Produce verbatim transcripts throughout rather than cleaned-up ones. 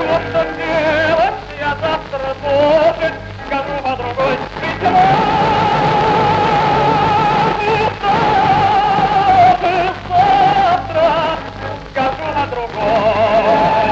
Вот что делать, я завтра тоже скажу по другой стороне. Завтра скажу на другой.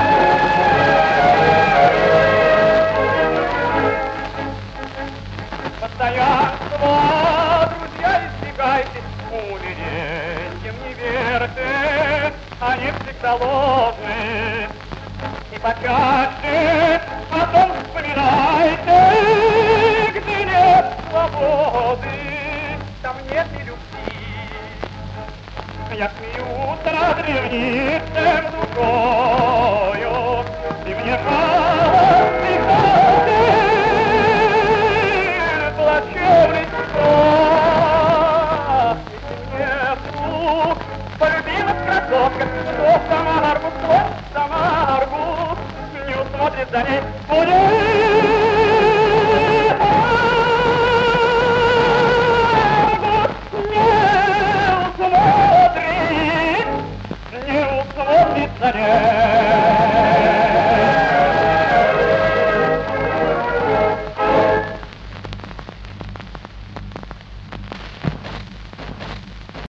Постоянство, друзья, избегайте, умереть им не верьте, они всегда ложны. И почаще потом вспоминайте, где нет свободы, там нет и любви. Я смеюсь над древнейшим душою, и мне жалости холоден плачевный страх. И нету полюбимых красотках, кто Самаргу, кто Самаргу, не усмотрит за ней будет. Не усмотрит за ней.